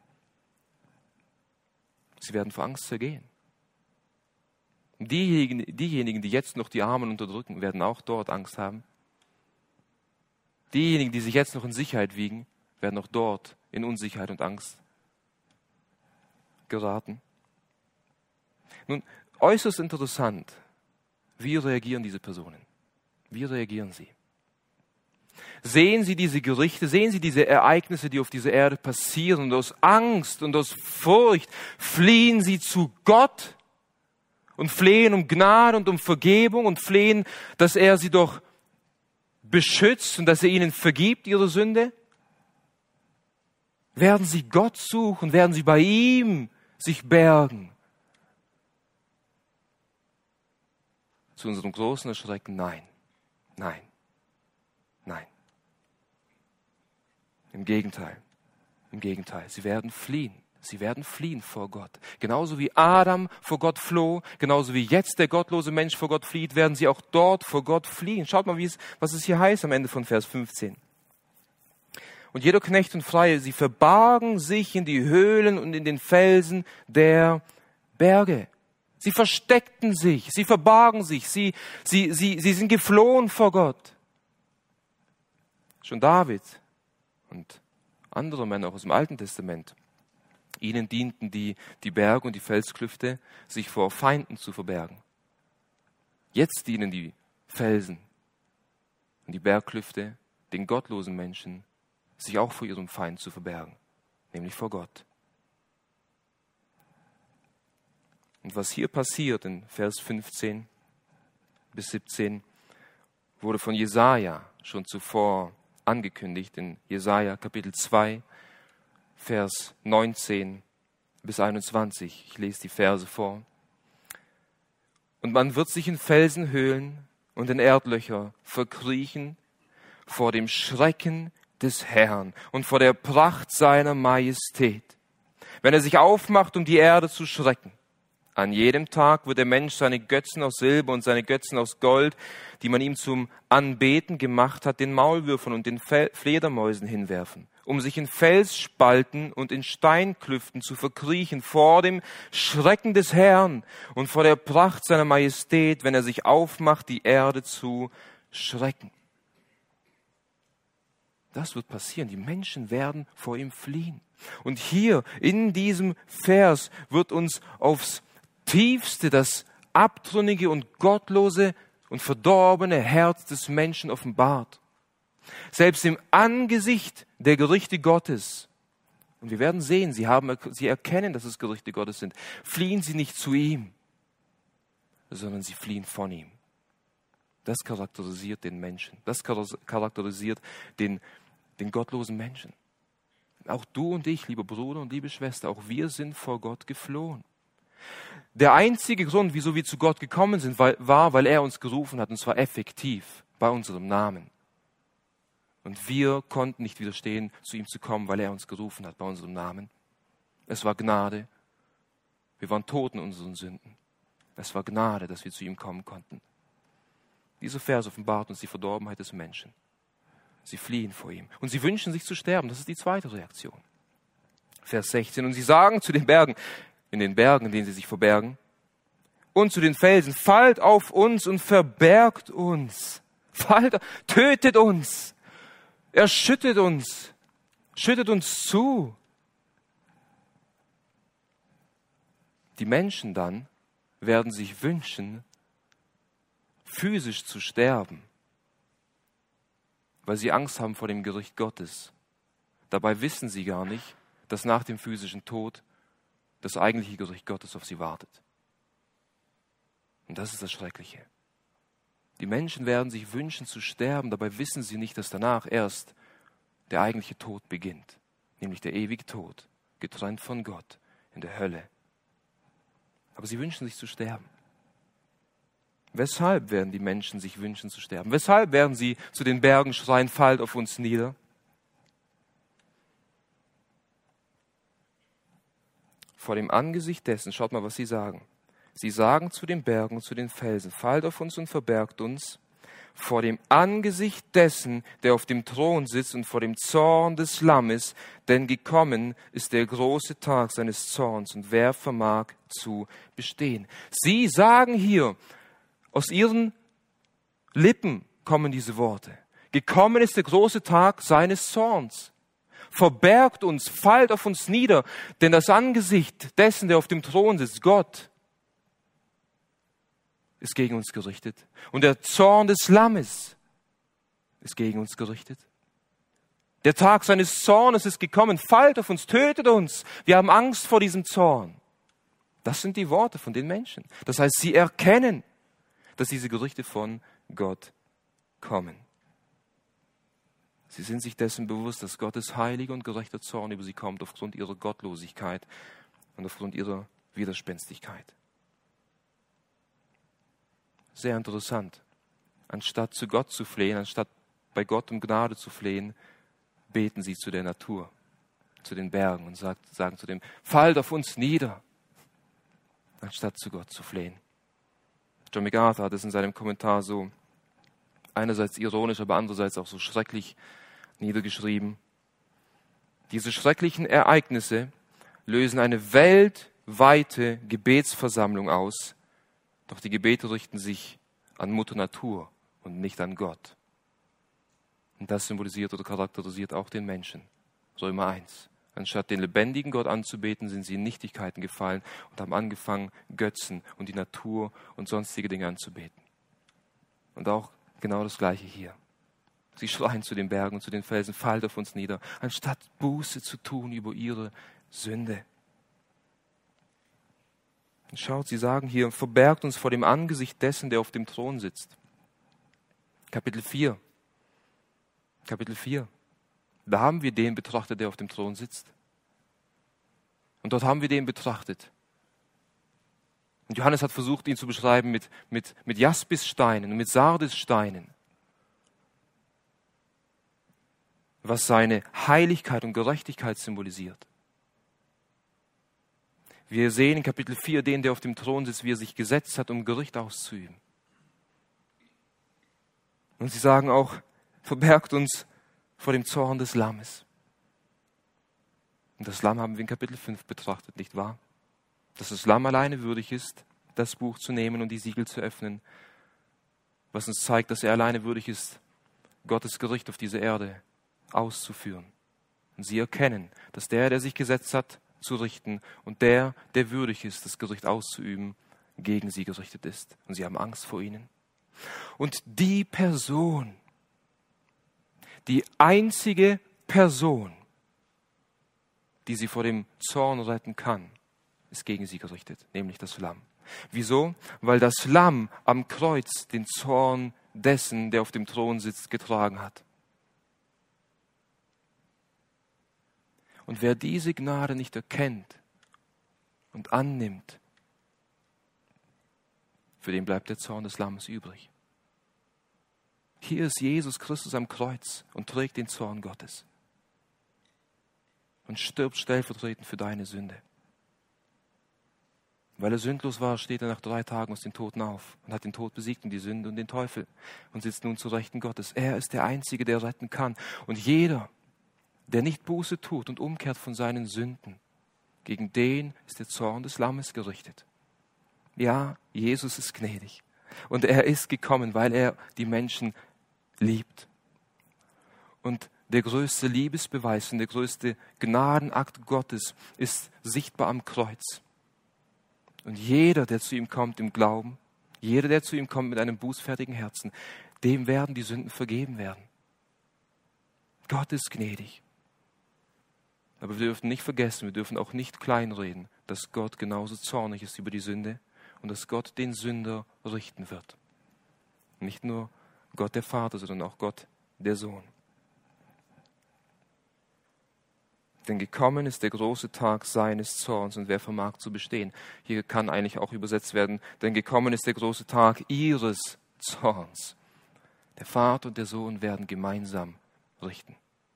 Sie werden vor Angst zergehen. Diejenigen, die jetzt noch die Armen unterdrücken, werden auch dort Angst haben. Diejenigen, die sich jetzt noch in Sicherheit wiegen, werden auch dort in Unsicherheit und Angst geraten. Nun, äußerst interessant, wie reagieren diese Personen? Wie reagieren sie? Sehen Sie diese Gerichte, sehen Sie diese Ereignisse, die auf dieser Erde passieren, und aus Angst und aus Furcht fliehen Sie zu Gott und flehen um Gnade und um Vergebung und flehen, dass er sie doch beschützt und dass er ihnen vergibt, ihre Sünde? Werden Sie Gott suchen? Werden Sie bei ihm sich bergen? Zu unserem großen Erschrecken, nein. Im Gegenteil. Sie werden fliehen. Sie werden fliehen vor Gott. Genauso wie Adam vor Gott floh, genauso wie jetzt der gottlose Mensch vor Gott flieht, werden sie auch dort vor Gott fliehen. Schaut mal, was es hier heißt am Ende von Vers 15. Und jeder Knecht und Freie, sie verbargen sich in die Höhlen und in den Felsen der Berge. Sie versteckten sich, sie verbargen sich, sie sind geflohen vor Gott. Schon David und andere Männer auch aus dem Alten Testament, ihnen dienten die Berge und die Felsklüfte, sich vor Feinden zu verbergen. Jetzt dienen die Felsen und die Bergklüfte den gottlosen Menschen, sich auch vor ihrem Feind zu verbergen, nämlich vor Gott. Und was hier passiert in Vers 15 bis 17, wurde von Jesaja schon zuvor angekündigt, in Jesaja Kapitel 2, Vers 19 bis 21. Ich lese die Verse vor. Und man wird sich in Felsenhöhlen und in Erdlöcher verkriechen vor dem Schrecken des Herrn und vor der Pracht seiner Majestät, wenn er sich aufmacht, um die Erde zu schrecken. An jedem Tag wird der Mensch seine Götzen aus Silber und seine Götzen aus Gold, die man ihm zum Anbeten gemacht hat, den Maulwürfern und den Fledermäusen hinwerfen, um sich in Felsspalten und in Steinklüften zu verkriechen vor dem Schrecken des Herrn und vor der Pracht seiner Majestät, wenn er sich aufmacht, die Erde zu schrecken. Das wird passieren. Die Menschen werden vor ihm fliehen. Und hier in diesem Vers wird uns aufs Tiefste das abtrünnige und gottlose und verdorbene Herz des Menschen offenbart. Selbst im Angesicht der Gerichte Gottes, und wir werden sehen, sie erkennen, dass es Gerichte Gottes sind, fliehen sie nicht zu ihm, sondern sie fliehen von ihm. Das charakterisiert den Menschen. Das charakterisiert den gottlosen Menschen. Auch du und ich, lieber Bruder und liebe Schwester, auch wir sind vor Gott geflohen. Der einzige Grund, wieso wir zu Gott gekommen sind, war, weil er uns gerufen hat, und zwar effektiv, bei unserem Namen. Und wir konnten nicht widerstehen, zu ihm zu kommen, weil er uns gerufen hat, bei unserem Namen. Es war Gnade. Wir waren tot in unseren Sünden. Es war Gnade, dass wir zu ihm kommen konnten. Dieser Vers offenbart uns die Verdorbenheit des Menschen. Sie fliehen vor ihm. Und sie wünschen sich zu sterben. Das ist die zweite Reaktion. Vers 16. Und sie sagen zu den Bergen, in den Bergen, in denen sie sich verbergen, und zu den Felsen, fallt auf uns und verbergt uns. Tötet uns. Erschüttet uns. Schüttet uns zu. Die Menschen dann werden sich wünschen, physisch zu sterben, weil sie Angst haben vor dem Gericht Gottes. Dabei wissen sie gar nicht, dass nach dem physischen Tod das eigentliche Gericht Gottes auf sie wartet. Und das ist das Schreckliche. Die Menschen werden sich wünschen zu sterben, dabei wissen sie nicht, dass danach erst der eigentliche Tod beginnt, nämlich der ewige Tod, getrennt von Gott in der Hölle. Aber sie wünschen sich zu sterben. Weshalb werden die Menschen sich wünschen zu sterben? Weshalb werden sie zu den Bergen schreien, fallt auf uns nieder? Vor dem Angesicht dessen, schaut mal, was sie sagen. Sie sagen zu den Bergen und zu den Felsen, fallt auf uns und verbergt uns. Vor dem Angesicht dessen, der auf dem Thron sitzt und vor dem Zorn des Lammes, denn gekommen ist der große Tag seines Zorns und wer vermag zu bestehen. Sie sagen hier, aus ihren Lippen kommen diese Worte. Gekommen ist der große Tag seines Zorns. Verbergt uns, fallt auf uns nieder, denn das Angesicht dessen, der auf dem Thron sitzt, Gott, ist gegen uns gerichtet. Und der Zorn des Lammes ist gegen uns gerichtet. Der Tag seines Zornes ist gekommen, fallt auf uns, tötet uns. Wir haben Angst vor diesem Zorn. Das sind die Worte von den Menschen. Das heißt, sie erkennen, dass diese Gerichte von Gott kommen. Sie sind sich dessen bewusst, dass Gottes heiliger und gerechter Zorn über sie kommt aufgrund ihrer Gottlosigkeit und aufgrund ihrer Widerspenstigkeit. Sehr interessant. Anstatt zu Gott zu flehen, anstatt bei Gott um Gnade zu flehen, beten sie zu der Natur, zu den Bergen und sagen zu dem, fallt auf uns nieder, anstatt zu Gott zu flehen. John MacArthur hat es in seinem Kommentar so einerseits ironisch, aber andererseits auch so schrecklich niedergeschrieben. Diese schrecklichen Ereignisse lösen eine weltweite Gebetsversammlung aus, doch die Gebete richten sich an Mutter Natur und nicht an Gott. Und das symbolisiert oder charakterisiert auch den Menschen. Römer 1. Anstatt den lebendigen Gott anzubeten, sind sie in Nichtigkeiten gefallen und haben angefangen, Götzen und die Natur und sonstige Dinge anzubeten. Und auch genau das Gleiche hier. Sie schreien zu den Bergen und zu den Felsen, fallt auf uns nieder, anstatt Buße zu tun über ihre Sünde. Und schaut, sie sagen hier, verbergt uns vor dem Angesicht dessen, der auf dem Thron sitzt. Kapitel 4. Da haben wir den betrachtet, der auf dem Thron sitzt. Und dort haben wir den betrachtet. Und Johannes hat versucht, ihn zu beschreiben mit Jaspissteinen und mit Sardissteinen, was seine Heiligkeit und Gerechtigkeit symbolisiert. Wir sehen in Kapitel 4 den, der auf dem Thron sitzt, wie er sich gesetzt hat, um Gericht auszuüben. Und sie sagen auch, verbergt uns vor dem Zorn des Lammes. Und das Lamm haben wir in Kapitel 5 betrachtet, nicht wahr? Dass das Lamm alleine würdig ist, das Buch zu nehmen und die Siegel zu öffnen, was uns zeigt, dass er alleine würdig ist, Gottes Gericht auf diese Erde auszuführen. Und sie erkennen, dass der sich gesetzt hat, zu richten, und der würdig ist, das Gericht auszuüben, gegen sie gerichtet ist. Und sie haben Angst vor ihnen. Und die Person, die einzige Person, die sie vor dem Zorn retten kann, ist gegen sie gerichtet, nämlich das Lamm. Wieso? Weil das Lamm am Kreuz den Zorn dessen, der auf dem Thron sitzt, getragen hat. Und wer diese Gnade nicht erkennt und annimmt, für den bleibt der Zorn des Lammes übrig. Hier ist Jesus Christus am Kreuz und trägt den Zorn Gottes und stirbt stellvertretend für deine Sünde. Weil er sündlos war, steht er nach 3 Tagen aus den Toten auf und hat den Tod besiegt und die Sünde und den Teufel und sitzt nun zu Rechten Gottes. Er ist der Einzige, der retten kann. Und jeder, der nicht Buße tut und umkehrt von seinen Sünden, gegen den ist der Zorn des Lammes gerichtet. Ja, Jesus ist gnädig und er ist gekommen, weil er die Menschen liebt. Und der größte Liebesbeweis und der größte Gnadenakt Gottes ist sichtbar am Kreuz. Und jeder, der zu ihm kommt im Glauben, jeder, der zu ihm kommt mit einem bußfertigen Herzen, dem werden die Sünden vergeben werden. Gott ist gnädig. Aber wir dürfen nicht vergessen, wir dürfen auch nicht kleinreden, dass Gott genauso zornig ist über die Sünde und dass Gott den Sünder richten wird. Nicht nur Gott der Vater, sondern auch Gott der Sohn. Denn gekommen ist der große Tag seines Zorns und wer vermag zu bestehen? Hier kann eigentlich auch übersetzt werden, denn gekommen ist der große Tag ihres Zorns. Der Vater und der Sohn werden gemeinsam richten.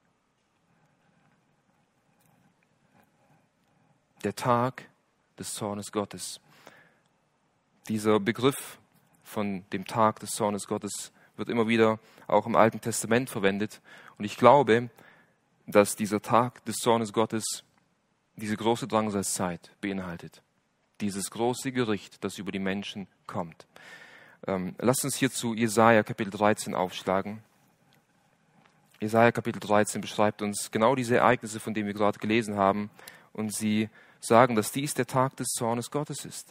Der Tag des Zornes Gottes. Dieser Begriff von dem Tag des Zornes Gottes wird immer wieder auch im Alten Testament verwendet. Und ich glaube, dass dieser Tag des Zornes Gottes diese große Drangsalzzeit beinhaltet. Dieses große Gericht, das über die Menschen kommt. Lasst uns hierzu Jesaja Kapitel 13 aufschlagen. Jesaja Kapitel 13 beschreibt uns genau diese Ereignisse, von denen wir gerade gelesen haben. Und sie sagen, dass dies der Tag des Zornes Gottes ist.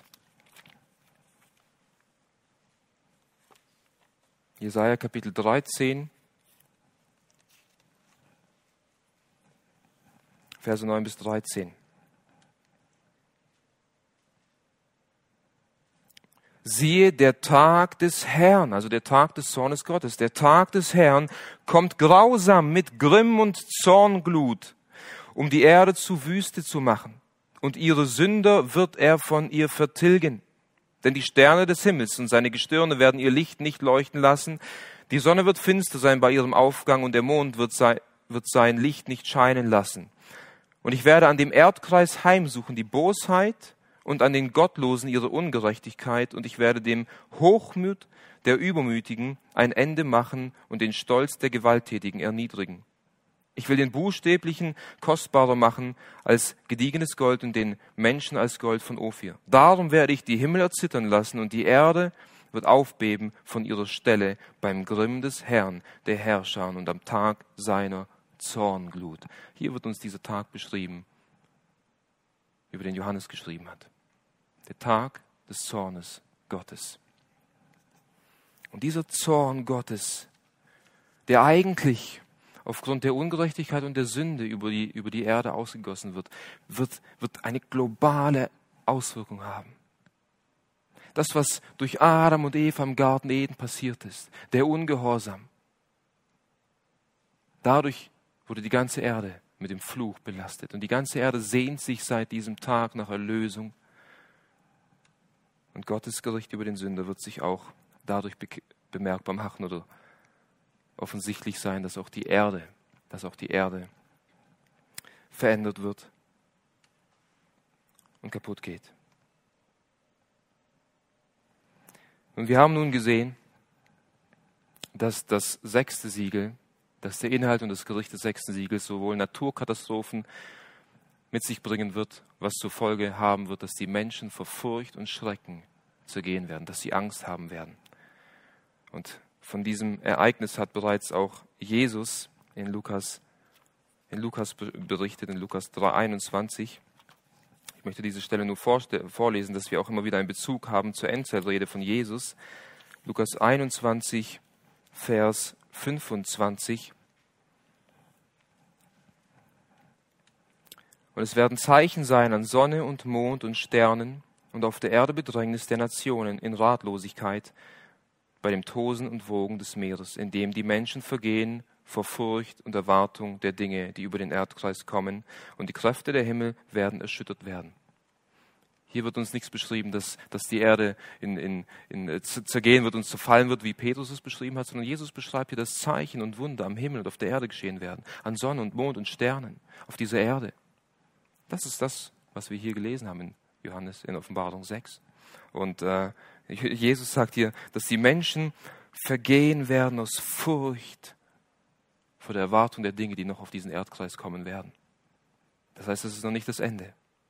Jesaja Kapitel 13, Verse 9 bis 13. Siehe, der Tag des Herrn, also der Tag des Zornes Gottes, der Tag des Herrn kommt grausam mit Grimm und Zornglut, um die Erde zu Wüste zu machen. Und ihre Sünder wird er von ihr vertilgen. Denn die Sterne des Himmels und seine Gestirne werden ihr Licht nicht leuchten lassen. Die Sonne wird finster sein bei ihrem Aufgang und der Mond wird sein Licht nicht scheinen lassen. Und ich werde an dem Erdkreis heimsuchen die Bosheit und an den Gottlosen ihre Ungerechtigkeit. Und ich werde dem Hochmut der Übermütigen ein Ende machen und den Stolz der Gewalttätigen erniedrigen. Ich will den Buchstäblichen kostbarer machen als gediegenes Gold und den Menschen als Gold von Ophir. Darum werde ich die Himmel erzittern lassen und die Erde wird aufbeben von ihrer Stelle beim Grimm des Herrn, der Herrscher, und am Tag seiner Zornglut. Hier wird uns dieser Tag beschrieben, über den Johannes geschrieben hat. Der Tag des Zornes Gottes. Und dieser Zorn Gottes, der eigentlich aufgrund der Ungerechtigkeit und der Sünde über die Erde ausgegossen wird eine globale Auswirkung haben. Das, was durch Adam und Eva im Garten Eden passiert ist, der Ungehorsam, dadurch wurde die ganze Erde mit dem Fluch belastet. Und die ganze Erde sehnt sich seit diesem Tag nach Erlösung. Und Gottes Gericht über den Sünder wird sich auch dadurch bemerkbar machen oder offensichtlich sein, dass auch die Erde verändert wird und kaputt geht. Und wir haben nun gesehen, dass das 6. Siegel, dass der Inhalt und das Gericht des 6. Siegels sowohl Naturkatastrophen mit sich bringen wird, was zur Folge haben wird, dass die Menschen vor Furcht und Schrecken zergehen werden, dass sie Angst haben werden. Und von diesem Ereignis hat bereits auch Jesus in Lukas berichtet, in Lukas 3,21. Ich möchte diese Stelle nur vorlesen, dass wir auch immer wieder einen Bezug haben zur Endzeitrede von Jesus. Lukas 21, Vers 25. Und es werden Zeichen sein an Sonne und Mond und Sternen und auf der Erde Bedrängnis der Nationen in Ratlosigkeit, bei dem Tosen und Wogen des Meeres, in dem die Menschen vergehen vor Furcht und Erwartung der Dinge, die über den Erdkreis kommen, und die Kräfte der Himmel werden erschüttert werden. Hier wird uns nichts beschrieben, dass die Erde zergehen wird und zerfallen wird, wie Petrus es beschrieben hat, sondern Jesus beschreibt hier, dass Zeichen und Wunder am Himmel und auf der Erde geschehen werden, an Sonne und Mond und Sternen, auf dieser Erde. Das ist das, was wir hier gelesen haben in Offenbarung 6. Und Jesus sagt hier, dass die Menschen vergehen werden aus Furcht vor der Erwartung der Dinge, die noch auf diesen Erdkreis kommen werden. Das heißt, es ist noch nicht das Ende,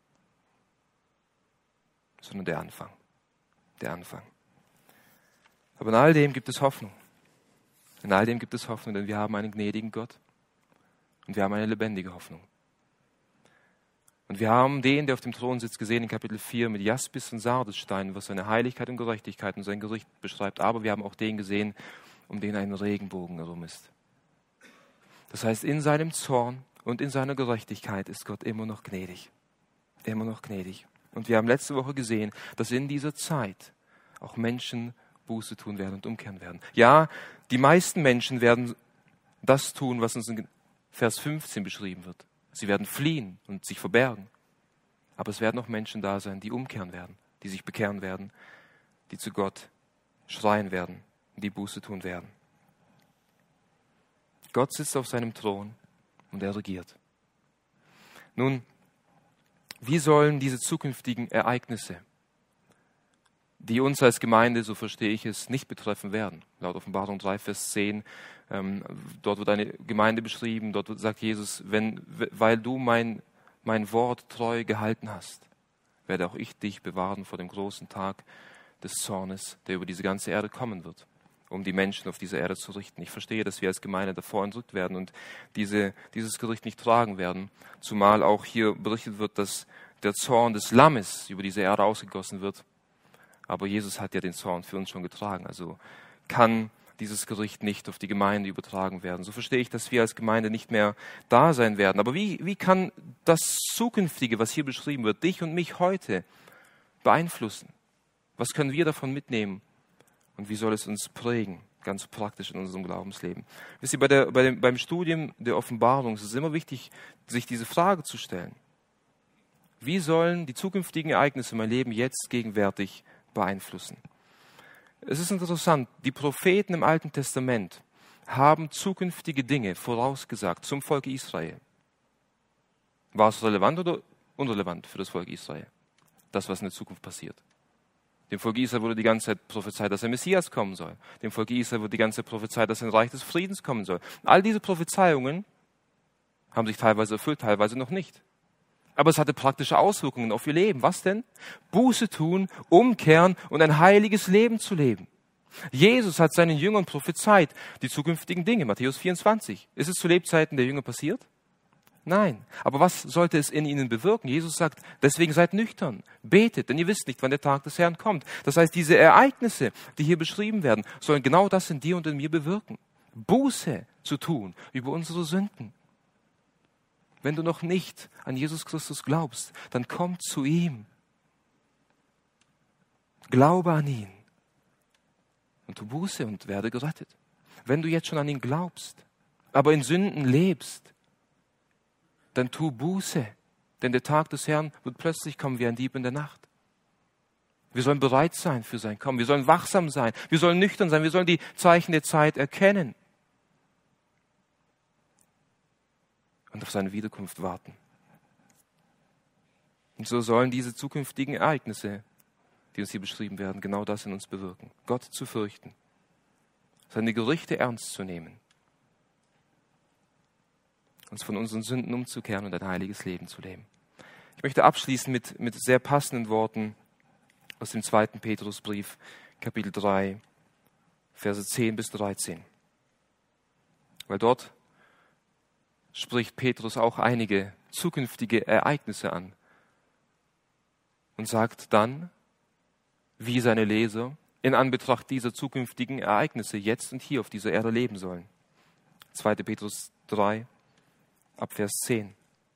sondern der Anfang. Der Anfang. Aber in all dem gibt es Hoffnung. In all dem gibt es Hoffnung, denn wir haben einen gnädigen Gott und wir haben eine lebendige Hoffnung. Und wir haben den, der auf dem Thron sitzt, gesehen in Kapitel 4 mit Jaspis und Sardisstein, was seine Heiligkeit und Gerechtigkeit und sein Gericht beschreibt. Aber wir haben auch den gesehen, um den ein Regenbogen herum ist. Das heißt, in seinem Zorn und in seiner Gerechtigkeit ist Gott immer noch gnädig. Immer noch gnädig. Und wir haben letzte Woche gesehen, dass in dieser Zeit auch Menschen Buße tun werden und umkehren werden. Ja, die meisten Menschen werden das tun, was uns in Vers 15 beschrieben wird. Sie werden fliehen und sich verbergen. Aber es werden auch Menschen da sein, die umkehren werden, die sich bekehren werden, die zu Gott schreien werden, die Buße tun werden. Gott sitzt auf seinem Thron und er regiert. Nun, wie sollen diese zukünftigen Ereignisse, die uns als Gemeinde, so verstehe ich es, nicht betreffen werden? Laut Offenbarung 3, Vers 10, dort wird eine Gemeinde beschrieben, dort sagt Jesus, weil du mein Wort treu gehalten hast, werde auch ich dich bewahren vor dem großen Tag des Zornes, der über diese ganze Erde kommen wird, um die Menschen auf dieser Erde zu richten. Ich verstehe, dass wir als Gemeinde davor entrückt werden und dieses Gericht nicht tragen werden, zumal auch hier berichtet wird, dass der Zorn des Lammes über diese Erde ausgegossen wird. Aber Jesus hat ja den Zorn für uns schon getragen, also kann dieses Gericht nicht auf die Gemeinde übertragen werden. So verstehe ich, dass wir als Gemeinde nicht mehr da sein werden. Aber wie kann das Zukünftige, was hier beschrieben wird, dich und mich heute beeinflussen? Was können wir davon mitnehmen? Und wie soll es uns prägen, ganz praktisch in unserem Glaubensleben? Wisst ihr, beim Studium der Offenbarung ist es immer wichtig, sich diese Frage zu stellen. Wie sollen die zukünftigen Ereignisse mein Leben jetzt gegenwärtig beeinflussen? Es ist interessant, die Propheten im Alten Testament haben zukünftige Dinge vorausgesagt zum Volk Israel. War es relevant oder unrelevant für das Volk Israel, das, was in der Zukunft passiert? Dem Volk Israel wurde die ganze Zeit prophezeit, dass der Messias kommen soll. Dem Volk Israel wurde die ganze Zeit prophezeit, dass ein Reich des Friedens kommen soll. All diese Prophezeiungen haben sich teilweise erfüllt, teilweise noch nicht. Aber es hatte praktische Auswirkungen auf ihr Leben. Was denn? Buße tun, umkehren und ein heiliges Leben zu leben. Jesus hat seinen Jüngern prophezeit die zukünftigen Dinge. Matthäus 24. Ist es zu Lebzeiten der Jünger passiert? Nein. Aber was sollte es in ihnen bewirken? Jesus sagt, deswegen seid nüchtern, betet, denn ihr wisst nicht, wann der Tag des Herrn kommt. Das heißt, diese Ereignisse, die hier beschrieben werden, sollen genau das in dir und in mir bewirken. Buße zu tun über unsere Sünden. Wenn du noch nicht an Jesus Christus glaubst, dann komm zu ihm. Glaube an ihn und tu Buße und werde gerettet. Wenn du jetzt schon an ihn glaubst, aber in Sünden lebst, dann tu Buße, denn der Tag des Herrn wird plötzlich kommen wie ein Dieb in der Nacht. Wir sollen bereit sein für sein Kommen, wir sollen wachsam sein, wir sollen nüchtern sein, wir sollen die Zeichen der Zeit erkennen und auf seine Wiederkunft warten. Und so sollen diese zukünftigen Ereignisse, die uns hier beschrieben werden, genau das in uns bewirken. Gott zu fürchten, seine Gerichte ernst zu nehmen, uns von unseren Sünden umzukehren und ein heiliges Leben zu leben. Ich möchte abschließen mit sehr passenden Worten aus dem 2. Petrusbrief, Kapitel 3, Verse 10 bis 13. Weil dort spricht Petrus auch einige zukünftige Ereignisse an und sagt dann, wie seine Leser in Anbetracht dieser zukünftigen Ereignisse jetzt und hier auf dieser Erde leben sollen. 2. Petrus 3, ab Vers 10.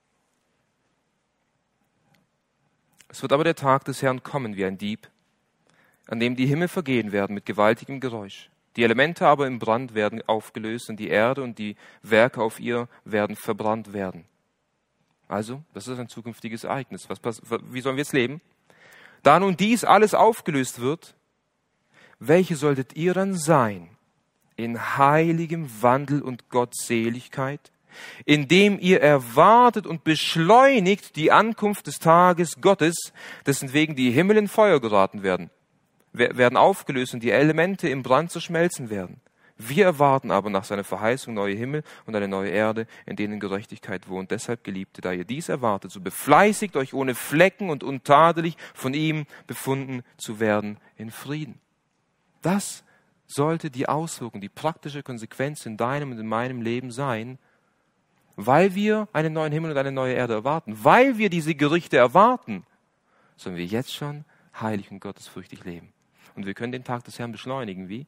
Es wird aber der Tag des Herrn kommen wie ein Dieb, an dem die Himmel vergehen werden mit gewaltigem Geräusch. Die Elemente aber im Brand werden aufgelöst und die Erde und die Werke auf ihr werden verbrannt werden. Also, das ist ein zukünftiges Ereignis. Wie sollen wir jetzt leben? Da nun dies alles aufgelöst wird, welche solltet ihr dann sein? In heiligem Wandel und Gottseligkeit, indem ihr erwartet und beschleunigt die Ankunft des Tages Gottes, dessen wegen die Himmel in Feuer geraten werden aufgelöst und die Elemente im Brand zerschmelzen werden. Wir erwarten aber nach seiner Verheißung neue Himmel und eine neue Erde, in denen Gerechtigkeit wohnt. Deshalb, Geliebte, da ihr dies erwartet, so befleißigt euch ohne Flecken und untadelig von ihm befunden zu werden in Frieden. Das sollte die Auswirkung, die praktische Konsequenz in deinem und in meinem Leben sein, weil wir einen neuen Himmel und eine neue Erde erwarten, weil wir diese Gerichte erwarten, sollen wir jetzt schon heilig und gottesfürchtig leben. Und wir können den Tag des Herrn beschleunigen. Wie?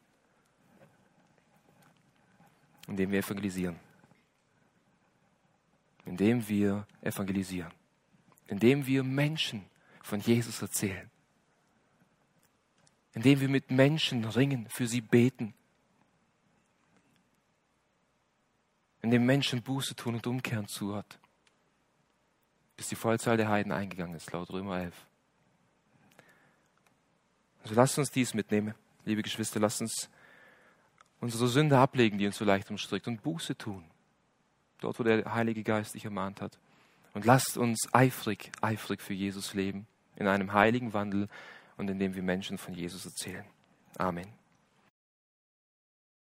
Indem wir evangelisieren. Indem wir evangelisieren. Indem wir Menschen von Jesus erzählen. Indem wir mit Menschen ringen, für sie beten. Indem Menschen Buße tun und umkehren zu Gott. Bis die Vollzahl der Heiden eingegangen ist, laut Römer 11. Also lasst uns dies mitnehmen, liebe Geschwister, lasst uns unsere Sünde ablegen, die uns so leicht umstrickt, und Buße tun. Dort, wo der Heilige Geist dich ermahnt hat. Und lasst uns eifrig für Jesus leben, in einem heiligen Wandel und indem wir Menschen von Jesus erzählen. Amen.